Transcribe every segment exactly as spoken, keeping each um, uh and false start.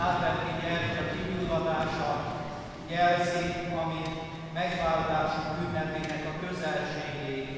adventi gyertya kigyulladása jelzi, ami megváltásunk ünnepének a közelségét.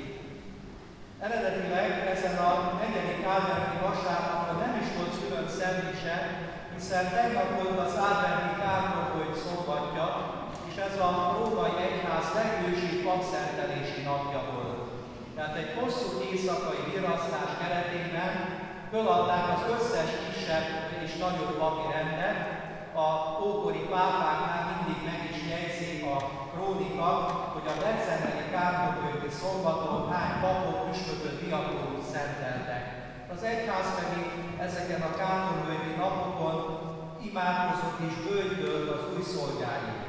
Eredetileg ezen a negyedik adventi vasárnapon nem is volt külön szentmise, hiszen tegnap volt az adventi kártogói szombatja, és ez a római egyház legősibb papszentelési napja volt. Tehát egy hosszú éjszakai virasztás keretében föladták az összes kisebb és nagyobb papi rendet. A ókori pápáknál mindig meg is jegyzik a krónika, hogy a decemberi kártogói szombaton hány papot, püspököt, diakónust szenteltek. Az egyház pedig ezeken a kártogói napokon imádkozott és bőjtölt az új szolgáért.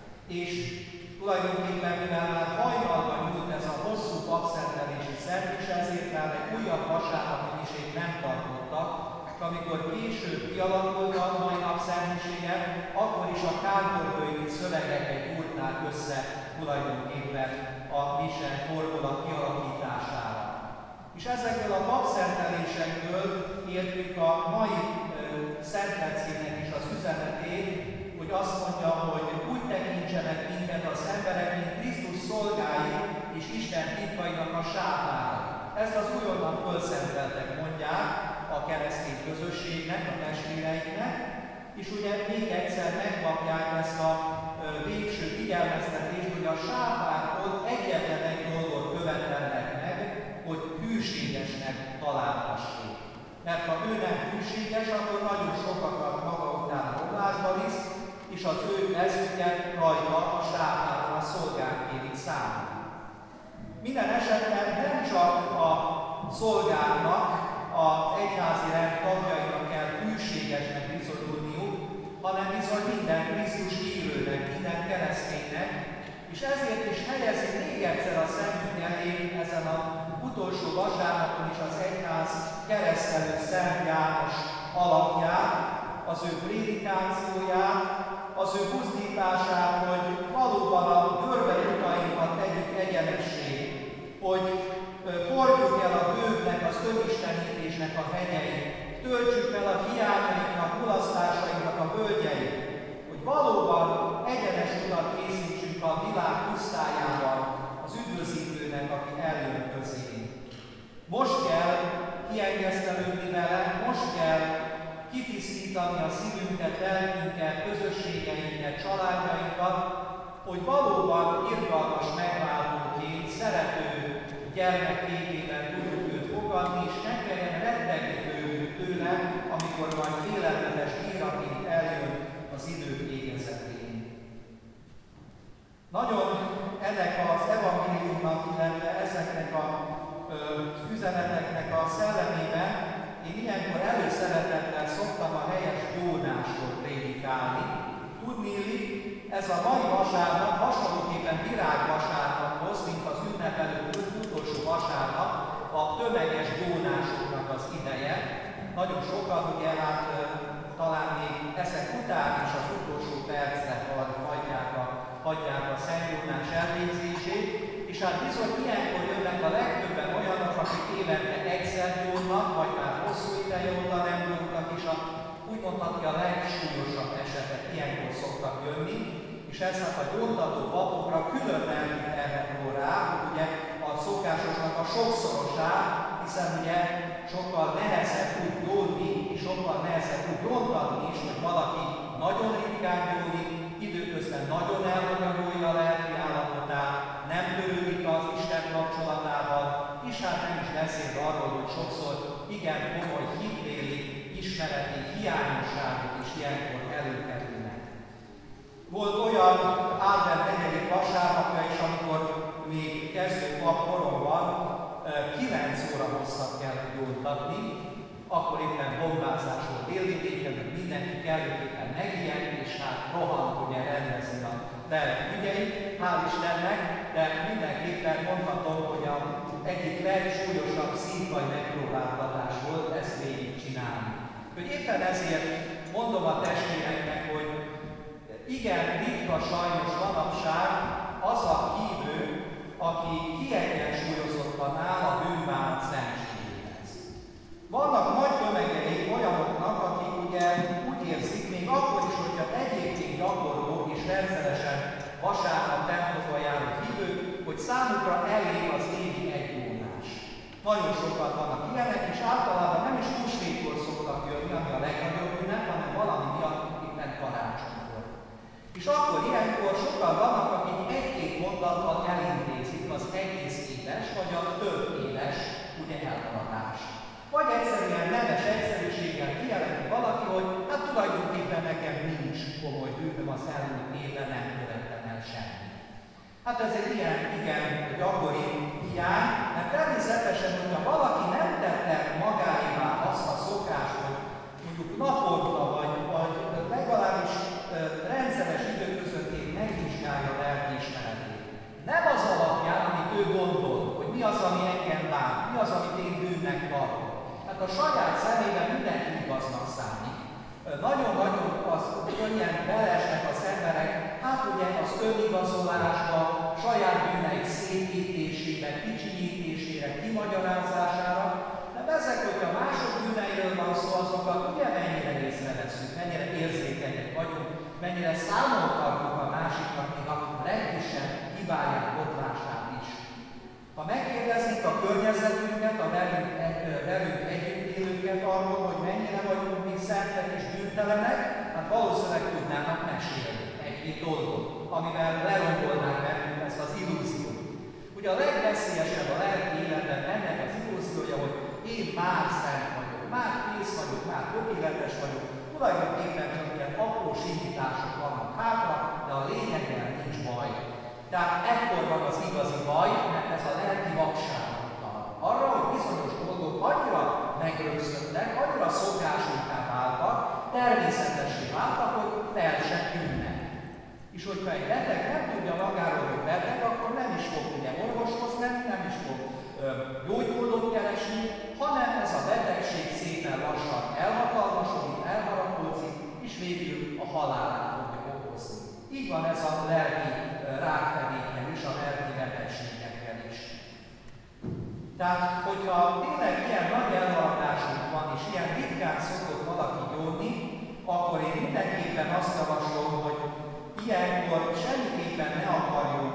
És tulajdonképpen, mivel már hajnalban nyúlt ez a hosszú papszentelési szentmise, ezért már egy újabb vasárnapi misét nem tartottak, és amikor később kialakult a mai nap szentmiséje, akkor is a kántorvölgyi szövegeket gyúrták össze tulajdonképpen a mise fordulat kialakítására. És ezekből a papszentelésekből értjük a mai szentleckének is az üzenetét, hogy azt mondja, hogy úgy tekintsenek minket az emberek, mint Krisztus szolgái és Isten titkainak a sávára. Ezt az újonnan fölszenteltek mondják a keresztény közösségnek, a testvéreiknek, és ugye még egyszer megkapják ezt a végső figyelmeztetést, hogy a sávákon egyetlen egy dolgot követelnek meg, hogy hűségesnek találhassék. Mert ha ő nem hűséges, akkor nagyon sokakat maga után romlásba visz, és az ő eszüket rajta a sáváron a szolgák kérik számon. Minden esetben nem csak a szolgáknak, az egyházi rend tagjainak kell hűségesnek bizonyulniuk, hanem bizony minden Krisztus hívőnek, minden kereszténynek, és ezért is helyezi még egyszer a szemünk elé ezen az utolsó vasárnapon is az egyház keresztelő Szent János alapját, az ő prédikációját, az ő buzdítását, hogy valóban a görbe utainkat tegyük egyenessé, hogy hordjuk el a bővnek, az önistenítésnek a hegyeit, töltsük el a hiányainknak, mulasztásainknak a völgyeit, hogy valóban egyenes utat készítsünk a világ pusztájában az üdvözítőnek, aki eljön közénk. Most kell kiengesztelődni vele, most kell kitisztítani a szívünket, lelkünket, közösségeinket, családjainkat, hogy valóban irgalmas megváltóként, szerető gyermekképében tudjuk őt fogadni, és ne kelljen rettegni tőle, amikor majd félelmetes bíraként eljön az idők végezetén. Nagyon ennek az evangéliumnak, illetve ezeknek a, az üzeneteknek a szellemében én ilyenkor előszeretettel szoktam a helyes gyónásról prédikálni. Tudniillik, ez a mai vasárnap hasonlóképpen virágvasárnaphoz, mint az ünnepelő utolsó vasárnap, a tömeges gyónásoknak az ideje. Nagyon sokan ugye hát talán még ezek után is az utolsó percre hagyják a, hagyják a szentgyónás elvégzését, és hát bizony ilyenkor jönnek a legtöbben olyanok, akik évente egyszer gyónnak, vagy már hosszú ideje óta nem gyóntak, és a, úgy mondhatni a legsúlyosabb esetek ilyenkor szoktak jönni, és ez hát a gyóntató papokra külön elműt erre rá, hogy ugye a szokásosnak a sokszorosát, hiszen ugye sokkal nehezebb úgy gyónni, és sokkal nehezebb úgy gyóntatni is, hogy valaki nagyon ritkán gyónik, időközben nagyon elhanyagolja a lelki állapotát, nem törődik az Isten kapcsolatával, és hát nem is beszél arról, hogy sokszor igen komoly hitbéli, ismereti hiányosságok is ilyenkor előkerülnek. Volt olyan advent negyedik vasárnapja is, amikor még kezdő pap koromban kilenc óra hosszat kellett gyóntatni, akkor éppen bombázás volt délvidéken, mindenki kellőképpen megijedt, és hát rohant ugye rendezni a lelki ügyeit, hál' Istennek, de mindenképpen mondhatom, hogy az egyik legsúlyosabb színfaj megpróbáltatás volt ezt végig csinálni. Hogy éppen ezért mondom a testvéreknek, hogy igen, ritka sajnos manapság az a hívő, aki kiegyensúlyozottan áll a bűnbánat szentségéhez. Vannak nagy tömegei olyanoknak, akik ugye úgy érzik, még akkor vasárnap templomba járó hívők, hogy számukra elég az évi egy jónás. Nagyon sokan vannak ilyenek, és általában nem is húsvétkor szoktak jönni, ami a legnagyobb ünnep, hanem valami miatt éppen karácsonykor. És akkor ilyenkor sokan vannak, akik egy-két mondattal elintézik az egész éves, vagy a több éves ugye elmaradást. Vagy egyszerűen nemes egyszerűséggel kijelenti valaki, hogy hát tulajdonképpen nekem nincs komoly bűnöm, az elmúlt évben nem követtem el semmit. Hát ez egy ilyen, igen, gyakori hiány, mert természetesen, hogyha valaki nem tette magáévá azt a szokást, hogy mondjuk naponta, vagy, vagy legalábbis rendszeres időközönként megvizsgálja a lelkiismeretét. Nem az alapján, amit ő gondol, hogy mi az, ami engem bánt, mi az, amit én bűnnek tartok. Hát a saját szemében mindenki igaznak számít. Nagyon-nagyon az könnyen beleesnek az emberek, hát ugye az önigazolásba, saját bűneik szépítésére, kicsinyítésére, kimagyarázására, de ezek, hogyha mások bűneiről van szó, azokat ugye mennyire észreveszünk, mennyire érzékenyek vagyunk, mennyire számon tartunk a másiknak, még a legkisebb hibáját, botlását is. Ha megkérdezik a környezetünket, a velünk, velünk együtt élőket arról, hogy mennyire vagyunk mi szentek és bűntelenek, hát valószínűleg tudnának mesélni egy-két dolgot, amivel lerombolnák bennünk ezt az illúziót. Ugye a legveszélyesebb a lelki életben ennek az illúziója, hogy én már szent vagyok, már kész vagyok, már tökéletes vagyok, tulajdonképpen csak ilyen apró simítások vannak hátra, de a lényegben nincs baj. Tehát ekkor van az igazi baj, mert ez a lelki vakságra utal. Arra, hogy bizonyos dolgok annyira megrögzöttek, annyira szokásunká váltak, természetessé váltak, hogy fel se tűnnek. És hogyha egy beteg nem tudja magáról, hogy beteg, akkor nem is fog ugye orvoshoz menni, nem is fog gyógymódot keresni, hanem ez a betegség szépen lassan elhatalmasodik, elharapódzik, és végül a halálát fogja okozni. Így van ez a lelki rákfenékkel is, a lelki betegségekkel is. Tehát, hogyha tényleg ilyen nagy elmaradásunk van, és ilyen ritkán szokott valaki gyónni, akkor én mindenképpen azt javaslom, hogy ilyenkor semmiképpen ne akarjunk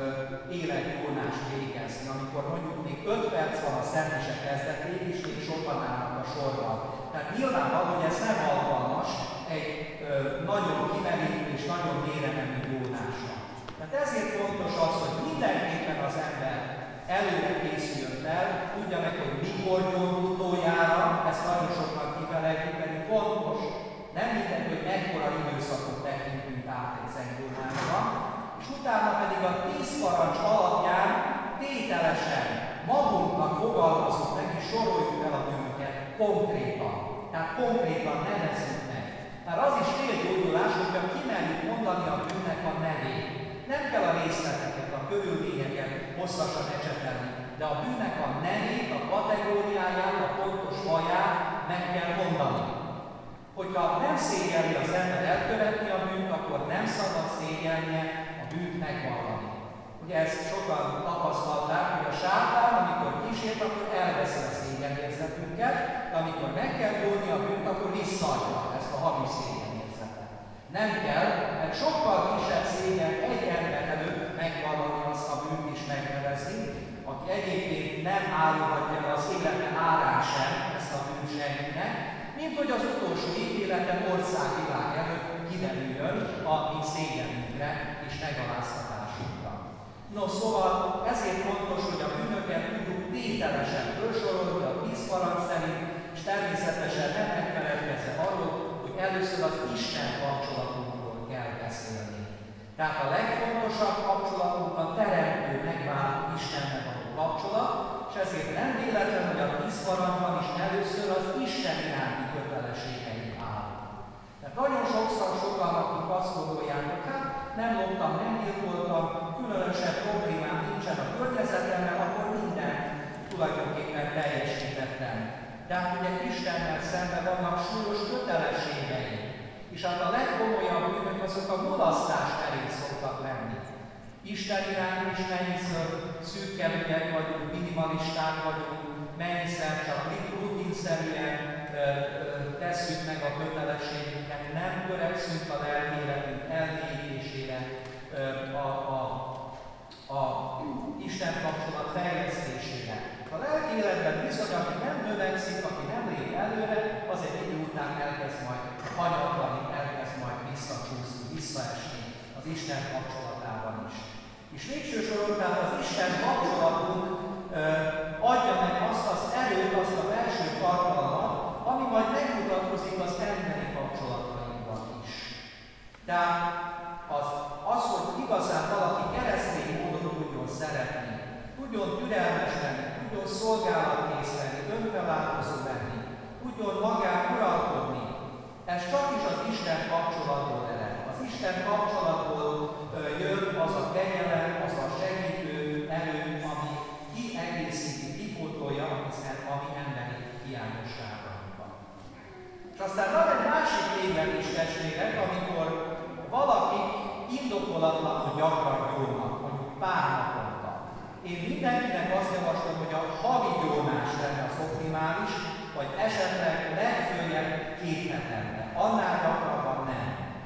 életgyónást végezni, amikor mondjuk még öt perc van a szentmise kezdetéig, és még sokan állnak a sorban. Tehát nyilvánvaló, hogy ez nem alkalmas egy ö, nagyon kimerítő és nagyon mélyremenő gyónásra. Tehát ezért fontos az, hogy mindenképpen az ember előre készüljön fel, tudja meg, hogy mikor gyógy utoljára, ezt nagyon sokan kifelejtjük, pedig fontos, nem mindegy, hogy mekkora időszakot tekintünk át egy szentgyónásra, és utána pedig a tíz parancs alapján tételesen magunknak fogalmazunk meg, és soroljuk fel a bűnöket konkrétan. Tehát konkrétan nevezzük meg. Mert az is félgyógyulás, hogyha kimerjük mondani a bűnnek a nevét. Nem kell a részleteket, a körülményeket hosszasan ecsetelni, de a bűnnek a nevét, a kategóriáját, a pontos faját meg kell mondani. Hogyha nem szégyelli az ember elkövetni a bűnt, akkor nem szabad szégyelnie a bűnt megvallani. Ugye ezt sokan tapasztalták, hogy a sátán, amikor kísért, akkor elveszi a szégyenérzetünket, de amikor meg kell gyónni a bűnt, akkor visszaadja ezt a hamis szégyenérzetet. Nem kell, mert sokkal kisebb szégyen egy ember előtt megvallani azt a bűnt is megnevezni, aki egyébként nem árulhatja be az élete árán sem ezt a bűnt senkinek, mint hogy az utolsó ítéleten országvilág előtt kiderüljön a mi szégyenünkre és megaláztatásunkra. No, szóval ezért fontos, hogy a bűnöket tudjuk tételesen felsorolni a tíz parancs szerint, és természetesen nem megfelelkezve arról, hogy először az Isten kapcsolatunkról kell beszélni. Tehát a legfontosabb kapcsolatunk a teremtő megváltó Istennel való kapcsolat, és ezért nem véletlen, hogy a tíz parancsban is először az Isten iránti kötelességeink áll. Tehát nagyon sokszor sokan, akik azt gondolják, hogy hát nem loptam, nem gyilkoltam, különösebb problémám nincsen a környezetemmel, akkor minden tulajdonképpen teljesítettem. De hát ugye Istennel szemben vannak súlyos kötelességei. És hát a legkomolyabb bűnök azok a mulasztás terén szoktak lenni. Isten irány is mennyiszer szűkkelőek vagyunk, minimalisták vagyunk, mennyiszer csak rutinszerűen tesszük meg a kötelességünket, nem törekszünk a lelki életünk elmélyítésére, a növekszik, aki nem lép előre, az egy idő után elkezd majd hanyatlani, elkezd majd visszacsúszni, visszaesni az Isten kapcsolatában is. És végső soron tehát az Isten kapcsolatunk ö, adja meg azt az erőt, azt a belső tartalmat, ami majd megmutatkozik az emberi kapcsolatainkban is. Tehát az, az, hogy igazán valaki keresztény módon tudjon szeretni, tudjon türelmes lenni, tudjon szolgálatkész lenni, önfeláltozó lenni, tudjon magán uralkodni, ez csak is az Isten kapcsolatból ered. Az Isten kapcsolatból jön az a kegyelem, az a segítő erő, ami kiegészíti, kipótolja a mi emberi hiányosságainkat. És aztán van egy másik lényeg is, testvérek, amikor valaki indokolatlanul gyakran gyónnak, mondjuk pár naponta. Én mindenkinek azt javaslom, hogy a havi gyónás lenne az optimális, vagy esetleg legfőjebb két hetente. Annál gyakrabban nem.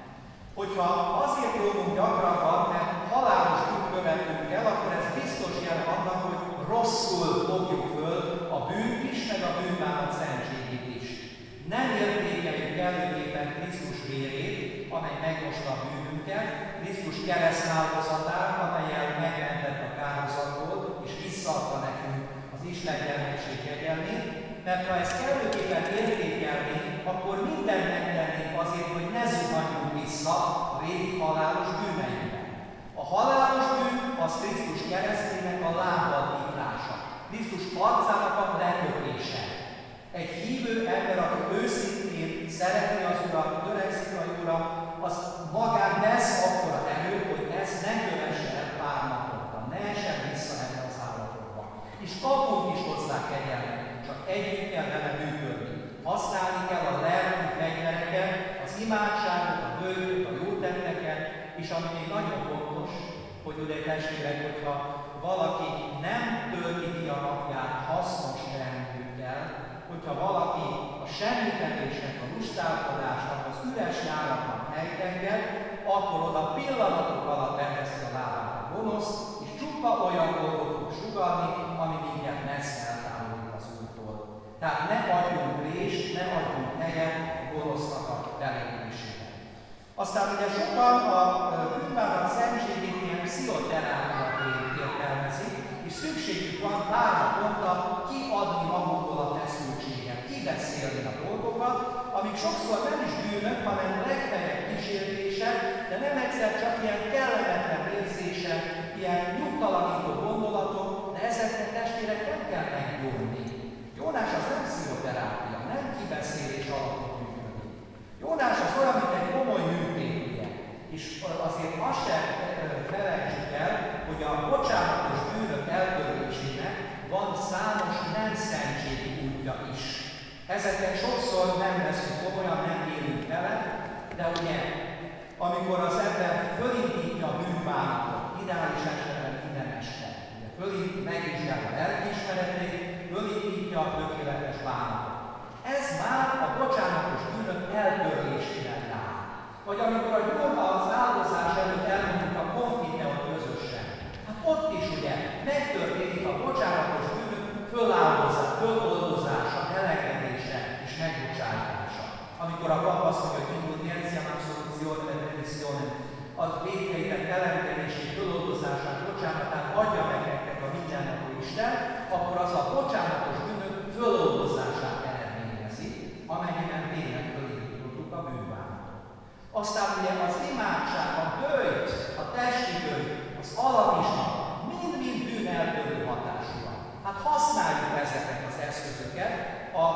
Hogyha azért gyónunk gyakrabban, mert halálos út követünk el, akkor ez biztos jel annak, hogy rosszul fogjuk föl a bűnt is, meg a bűnbánat szentségét is. Nem értékeljük előképpen Krisztus vérét, amely megmosta a bűnünket, Krisztus keresztáldozatát, amellyel megmentett a kárhozatból, és visszaadta nekünk az Isten gyermekség kegyelmét, mert ha ezt kellőképpen értékelnénk, akkor mindent megtennénk azért, hogy ne zuhanjunk vissza a régi halálos bűneinkbe. A halálos bűn az Krisztus keresztének a lábbal tiprása, Krisztus arcának a lekötése. Egy hívő ember, aki őszintén szereti az Urat, törekszik a Úrra, az magán vesz akkora erő, hogy ezt ne kövesse el pár naponta, ne essen vissza ebbe az állapotba. És kapunk is hozzá kegyelmet, csak együtt kell vele működni. Használni kell a lelki fegyvereket, az imádságot, a bőröt, a jó tetteket, és ami még nagyon fontos, hogy ugye testvérek, hogyha valaki nem tölti ki a napját hasznos teendőkkel, hogyha valaki a semmitenésnek, a lustálkodásnak, az üres járatnak helyt enged, akkor oda pillanatok alatt beteszi a lábát a gonosz, és csupa olyan dolgot fog sugallni, ami minket messze eltávolít az Úrtól. Tehát ne adjunk részt, ne adjunk helyet a gonosznak a belépésére. Aztán ugye sokan a bűnbánat szentségét ilyen pszichoterápiaként értelmezik, és szükségük van pár naponta kiadni magukból a feszültséget, kibeszélni a dolgokat, amik sokszor nem is bűnök, hanem legfeljebb kísértések, de nem egyszer csak ilyen kellemetlen érzések, ilyen nyugtalanító gondolatok, de ezeknek testvérek nem kell meggyónni. Jónás az nem pszichoterápia, nem kibeszélés alapot működik. Jónás az olyan, mint egy komoly műtét, ugye? És azért azt sem felejtsük el, hogy a bocsánatos bűnök eltörlésének van számos nem szentségi útja is. Ezeket sokszor nem veszünk komolyan, nem élünk vele, de ugye, amikor az ember fölindítja a bűnbánatot, ideális esetben minden este, ugye fölindítja, megvizsgálja a lelkiismeretét, fölindítja a tökéletes bánatot. Ez már a bocsánatos bűnök eltörlésére jár. Vagy amikor a gyónba az áldozás előtt elmondjuk a konfiteot közösen, hát ott is ugye megtörténik a bocsánatos bűnök föláldozása, föloldozása, elegedése és megbocsájtása. Amikor a pap azt mondja, hogy indulnienziam absoluzione e remissione, a vétkeitek elengedését, föloldozását, bocsánatát adja meg nektek a mindenható Isten, akkor az a bocsánatos bűnök föloldozását eredményezi, amennyiben tényleg fölindítottuk a bűnbánatot. Aztán ugye az imádság, a bőjt, a testi bőjt, az alatizsna, mind-mind bűn eltörő hatású van. Hát használjuk ezeket az eszközöket a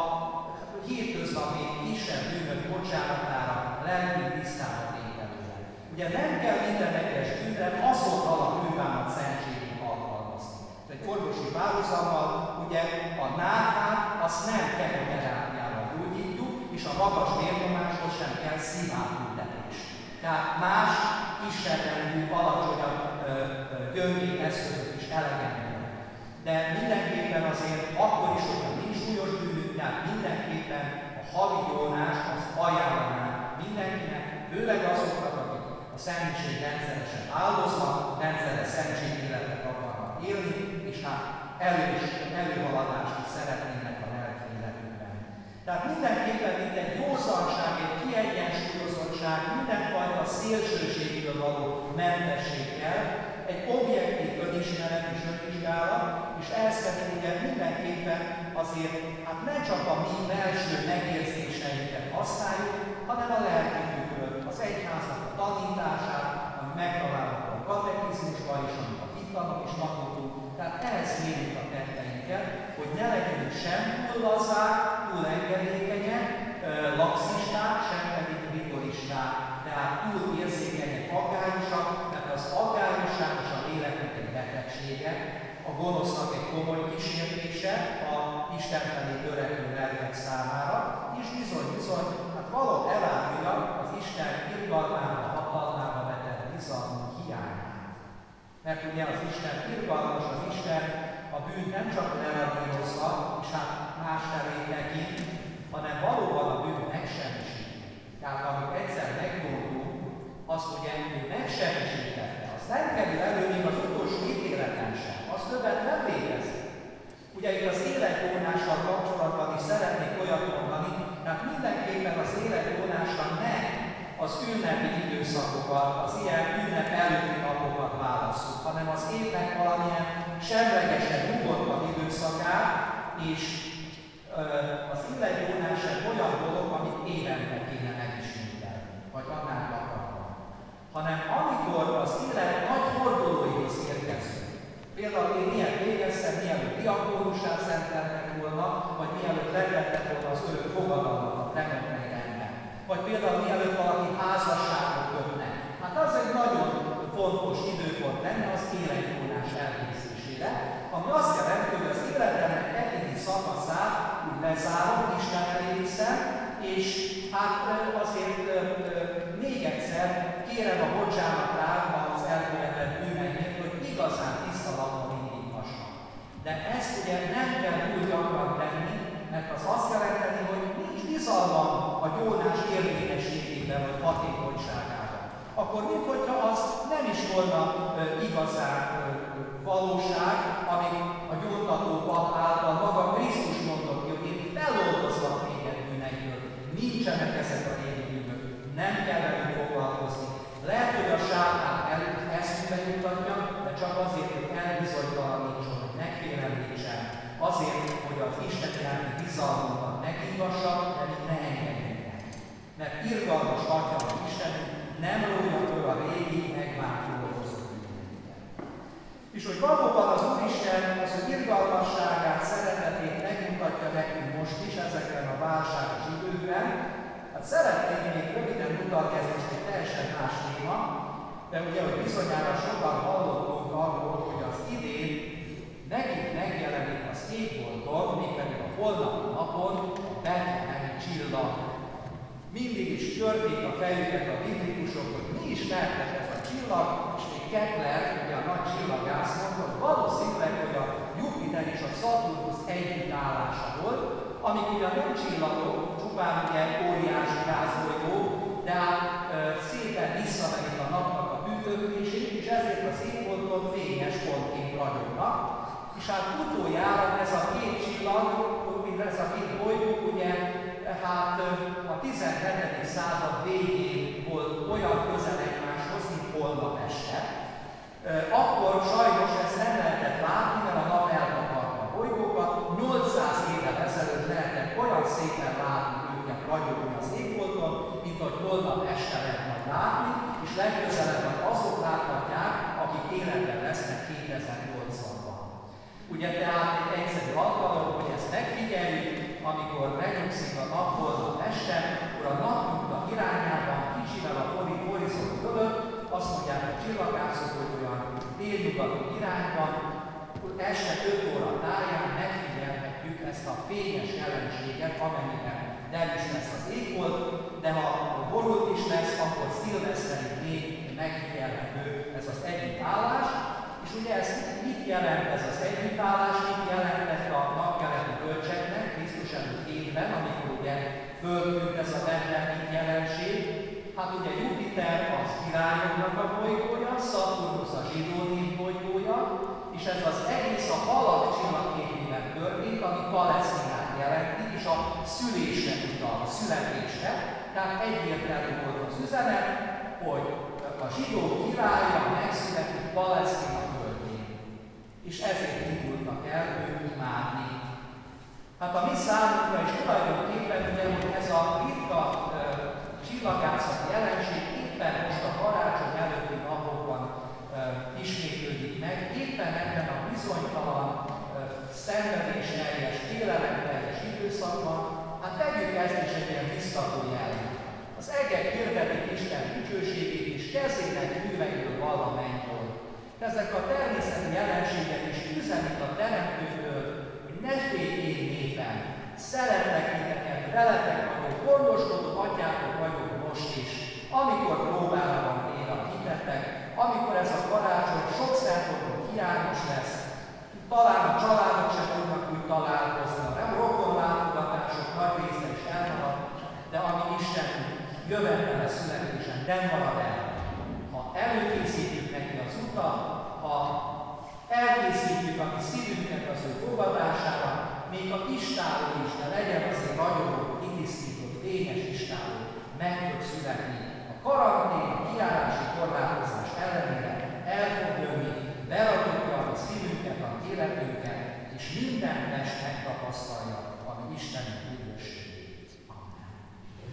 hétköznapi kisebb bűnök bocsánatára, lelki tisztára tételőre. Ugye nem kell minden egyes bűnre azonnal a bűnbánat szentségét alkalmazni. Egy orvosi párhuzammal ugye a náthát azt nem kemoterápiával gyógyítjuk, és a magas vérnyomáshoz sem kell szívátültetés. Tehát más kisebb-rendű, alacsonyabb gyöngék eszközök is elegendőek. De mindenképpen azért akkor is, hogyha nincs súlyos bűnünk, tehát mindenképpen a havi gyónást azt ajánlanám mindenkinek, főleg azoknak, akik a szentség rendszeresen áldoznak, rendszeres szentség életet akarnak élni, és hát elő is, előhaladást is szeretnének a lelki bíróság, mindenfajta szélsőségből való mentesség kell, egy objektív önismeret és önvizsgálat, és ehhez pedig ugye mindenképpen azért hát nem csak a mi belső megérzéseinket használjuk, hanem a lelki tükröt, az egyháznak a tanítását, ami megtalálható a katekizmusban is, amit a hittanok is tanultunk. Tehát ehhez mérjük a tetteinket, hogy ne legyünk sem túl lazák, túl engedékenyek, laxisták, sem pedig rigoristák, tehát túl érzékenyek, aggályosak, mert az aggályosság és a léleknek egy betegsége, a gonosznak egy komoly kísértése a Isten felé törekvő lelkek számára, és bizony-bizony, hát való elárulja az Isten irgalmába, hatalmába vetett bizalmunk hiányát. Mert ugye az Isten irgalmas, az Isten a bűnt nem csak leradírozza, és hát más felé neki, hanem valóban a bűnt megsemmisíti. Tehát amit egyszer megmondunk, azt ugye ő megsemmisítette, azt nem kerül elő még az utolsó ítéleten sem, azt többet nem végezi. Ugye itt az életvónással kapcsolatban is szeretnék olyat mondani, tehát mindenképpen az életvónásra ne az ünnepi időszakokat, az ilyen ünnep előtti napokat választjuk, hanem az évnek valamilyen semlegesen nyugodtabb időszakát, és ö, az életvónás egy olyan dolog, amit évente kéne megismételni, vagy annál gyakrabban. Hanem amikor az élet nagy fordulóihoz érkezünk, például én miért végeztem, mielőtt diakónussá szenteltek volna, vagy mielőtt lettettek volna az örök fogadalmat a temetmei rendben. Vagy például mielőtt valaki házasságot kötne. Hát az egy nagyon fontos időpont lenne az életvónás elkészítésére, ami azt jelenti, hogy az életemnek egyéni szakaszát úgy lezárom, Isten elé viszem, és hát azért még egyszer kérem a bocsánatát az elkövetett bűneimért, hogy igazán tiszta lapon indíthassak. De ezt ugye nem kell túl gyakran tenni, mert az azt jelenteni, hogy nincs bizalmam a gyónás érvényességében vagy hatékonyságában. Akkor minthogyha az nem is volna e, igazán e, valóság, amit a gyóntató pap által maga Krisztus mondott, hogy én feloldozlak téged bűneiből. Nincsenek ezek a régi bűnök, nem kell velük foglalkozni. Lehet, hogy a sátán eszünkbe jutatja, de csak azért, hogy elbizonytalanítson, hogy megfélemlítsen, azért, hogy az Isten iránti bizalmunkat megívassa, de mi ne engedjünk neki. Mert irgalmas Atya az Istenünk, nem rója föl a régi, megváltozó bűneinket. És hogy valóban az Úristen az ő irgalmasságát, szeretetét megmutatja nekünk most is ezekben a válságos időkben, hát szeretnék még röviden mutatkozni, most egy teljesen más téma, de ugye, hogy bizonyára sokan hallottunk arról, hogy az idén nekik megjelenik az égbolton, mégpedig a holnapi napon a betlehemi csillag. Mindig is törték a fejüket a biblikusok, hogy mi is lehetett ez a csillag, és még Kepler, ugye a nagy csillagász mondta, hogy valószínűleg, hogy a Jupiter és a Szaturnusz együttállása volt, amik ugye nem csillagok, csupán ugye óriási gázbolygók, de hát e, szépen visszamerik a napnak a tükrözését, és ezért az égbolton fényes pontként ragyognak. És hát utoljára ez a két csillag, mint ez a két bolygó, ugye hát a tizenhetedik század végén volt olyan közel egymáshoz, mint holnap este. Akkor sajnos ezt nem lehetett látni, mert a nap eltakarta a bolygókat. nyolcszáz évvel ezelőtt lehetett olyan szépen látni őket ragyogni az égbolton, mint hogy holnap este lehet majd látni, és legközelebb azok láthatják, akik életben lesznek kétezer-nyolcvanban. Ugye tehát egy egyszerű alkalom, hogy ezt megfigyeljük, amikor megnyugszik a nap holnap este, akkor a napnyugta irányában, kicsivel a horizont fölött, azt mondják a csillagászok, hogy olyan délnyugati irányban, este öt óra táján megfigyelhetjük ezt a fényes jelenséget, amennyiben nem is lesz az égbolt, de ha borult is lesz, akkor szilveszteri még megfigyelhető ez az együttállás. És ugye ez mit jelent ez az együttállás, mit jelentett a napkeleti bölcseknek Krisztus előtt évben, amikor ugye föltűnt ez a betlehemi jelenség. Hát ugye Jupiter az királyoknak a bolygója, Szaturnusz a zsidó nép bolygója, és ez az egész a halak csillagképében történt, ami Palesztinát jelenti, és a szülésre utal, a születésre. Tehát egyértelmű volt az üzenet, hogy a zsidó királya megszületik Palesztina földjén. És ezért indultak el őt imádni. Hát a mi számunkra is tulajdonképpen ugye, hogy ez a ritka uh, csillagászati jelenség éppen most a karácsony előtti napokban uh, ismétlődik meg, éppen ebben a bizonytalan, uh, szenvedésteljes, félelemteljes időszakban, hát vegyük ezt is egy ilyen biztató jelleg. Az egek hirdetik Isten dicsőségét, és kezének műveiről val a mennyről. Ezek a természeti jelenségek is üzenik a Teremtőtől, hogy ne félj én népen, szeretlek titeket, veletek vagyok, gondoskodó atyátok vagyok most is, amikor próbálban ér a hitetek, amikor ez a karácsony sok szempontból hiányos lesz, talán a családok sem tudnak úgy találkozni, a nem rokonlátogatások nagy része is elmarad, de ami Isten jövetele születésen nem marad el. Ha előkészít